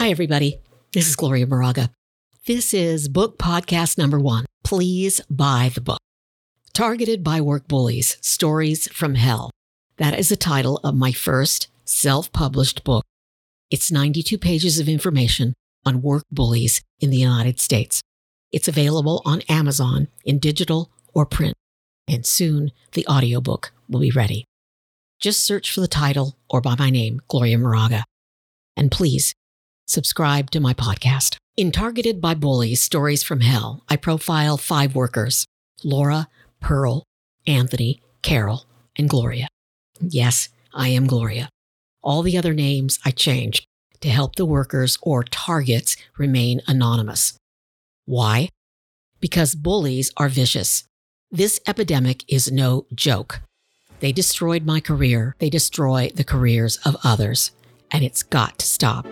Hi, everybody. This is Gloria Moraga. This is book podcast number 1. Please buy the book. Targeted by Work Bullies, Stories from Hell. That is the title of my first self-published book. It's 92 pages of information on work bullies in the United States. It's available on Amazon in digital or print, and soon the audiobook will be ready. Just search for the title or by my name, Gloria Moraga. And please, subscribe to my podcast. In Targeted by Bullies, Stories from Hell, I profile 5 workers: Laura, Pearl, Anthony, Carol, and Gloria. Yes, I am Gloria. All the other names I changed to help the workers or targets remain anonymous. Why? Because bullies are vicious. This epidemic is no joke. They destroyed my career. They destroy the careers of others. And it's got to stop.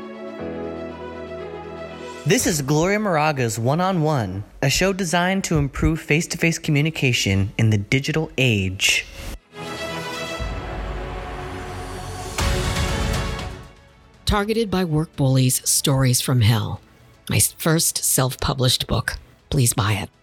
This is Gloria Moraga's One-on-One, a show designed to improve face-to-face communication in the digital age. Targeted by Work Bullies, Stories from Hell. My first self-published book. Please buy it.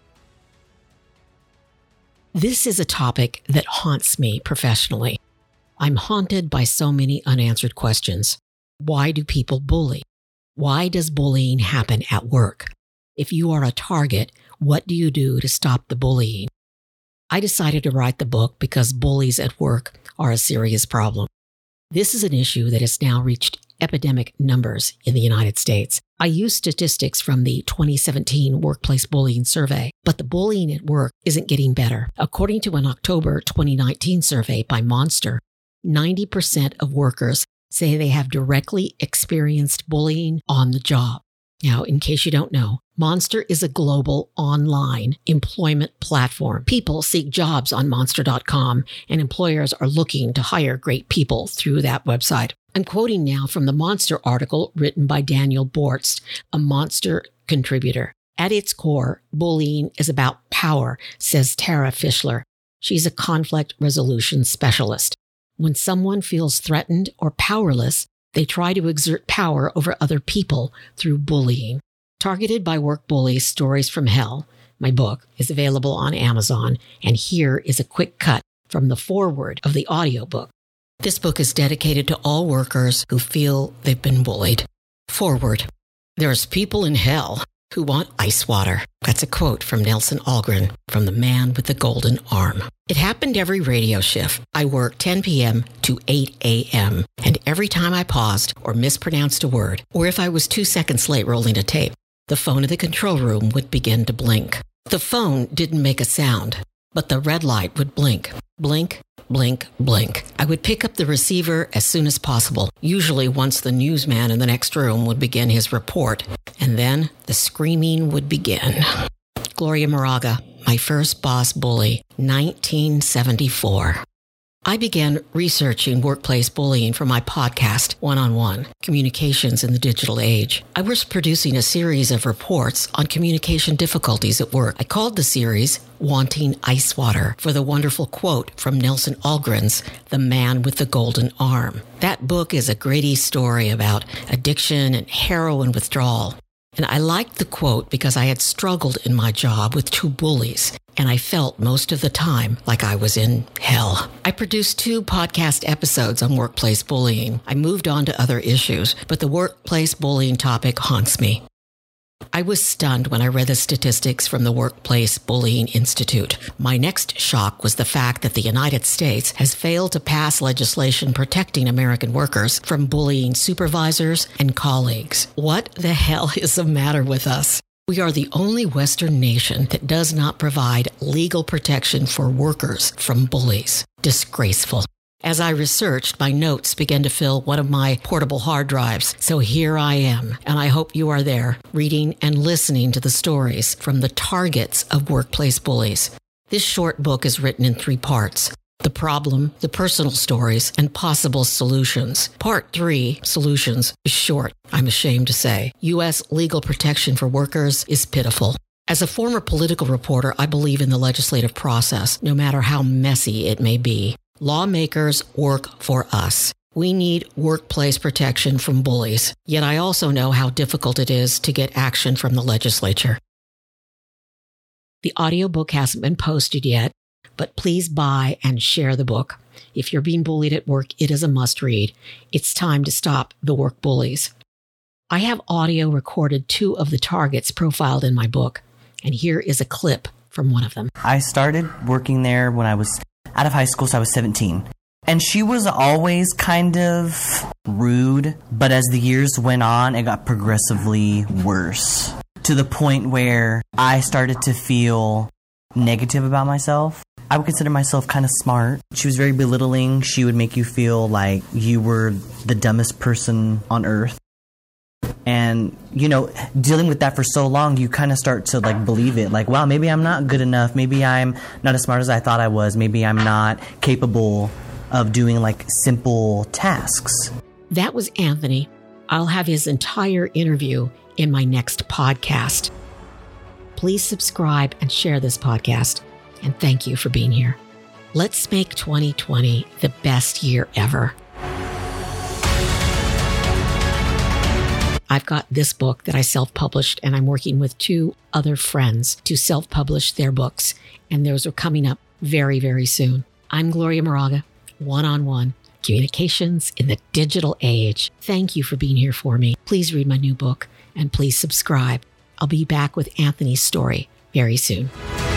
This is a topic that haunts me professionally. I'm haunted by so many unanswered questions. Why do people bully? Why does bullying happen at work? If you are a target, what do you do to stop the bullying? I decided to write the book because bullies at work are a serious problem. This is an issue that has now reached epidemic numbers in the United States. I use statistics from the 2017 Workplace Bullying Survey, but the bullying at work isn't getting better. According to an October 2019 survey by Monster, 90% of workers say they have directly experienced bullying on the job. Now, in case you don't know, Monster is a global online employment platform. People seek jobs on Monster.com, and employers are looking to hire great people through that website. I'm quoting now from the Monster article written by Daniel Bortz, a Monster contributor. At its core, bullying is about power, says Tara Fischler. She's a conflict resolution specialist. When someone feels threatened or powerless, they try to exert power over other people through bullying. Targeted by Work Bullies, Stories from Hell, my book is available on Amazon, and here is a quick cut from the foreword of the audiobook. This book is dedicated to all workers who feel they've been bullied. Foreword. There's people in hell who want ice water. That's a quote from Nelson Algren from The Man with the Golden Arm. It happened every radio shift. I worked 10 p.m. to 8 a.m. And every time I paused or mispronounced a word, or if I was 2 seconds late rolling a tape, the phone in the control room would begin to blink. The phone didn't make a sound, but the red light would blink. Blink, blink, blink. I would pick up the receiver as soon as possible, usually once the newsman in the next room would begin his report, and then the screaming would begin. Gloria Moraga, my first boss bully, 1974. I began researching workplace bullying for my podcast, One-on-One, Communications in the Digital Age. I was producing a series of reports on communication difficulties at work. I called the series Wanting Ice Water for the wonderful quote from Nelson Algren's The Man with the Golden Arm. That book is a gritty story about addiction and heroin withdrawal. And I liked the quote because I had struggled in my job with 2 bullies, and I felt most of the time like I was in hell. I produced 2 podcast episodes on workplace bullying. I moved on to other issues, but the workplace bullying topic haunts me. I was stunned when I read the statistics from the Workplace Bullying Institute. My next shock was the fact that the United States has failed to pass legislation protecting American workers from bullying supervisors and colleagues. What the hell is the matter with us? We are the only Western nation that does not provide legal protection for workers from bullies. Disgraceful. As I researched, my notes began to fill one of my portable hard drives. So here I am, and I hope you are there, reading and listening to the stories from the targets of workplace bullies. This short book is written in 3 parts: the problem, the personal stories, and possible solutions. Part 3, solutions, is short, I'm ashamed to say. U.S. legal protection for workers is pitiful. As a former political reporter, I believe in the legislative process, no matter how messy it may be. Lawmakers work for us. We need workplace protection from bullies, yet I also know how difficult it is to get action from the legislature. The audiobook hasn't been posted yet, but please buy and share the book. If you're being bullied at work, it is a must-read. It's time to stop the work bullies. I have audio recorded 2 of the targets profiled in my book, and here is a clip from one of them. I started working there when I was out of high school, so I was 17. And she was always kind of rude, but as the years went on, it got progressively worse. To the point where I started to feel negative about myself. I would consider myself kind of smart. She was very belittling. She would make you feel like you were the dumbest person on earth. And, dealing with that for so long, you kind of start to believe it. Like, wow, maybe I'm not good enough. Maybe I'm not as smart as I thought I was. Maybe I'm not capable of doing simple tasks. That was Anthony. I'll have his entire interview in my next podcast. Please subscribe and share this podcast. And thank you for being here. Let's make 2020 the best year ever. I've got this book that I self-published, and I'm working with 2 other friends to self-publish their books. And those are coming up very, very soon. I'm Gloria Moraga. One-on-one communications in the digital age. Thank you for being here for me. Please read my new book and please subscribe. I'll be back with Anthony's story very soon.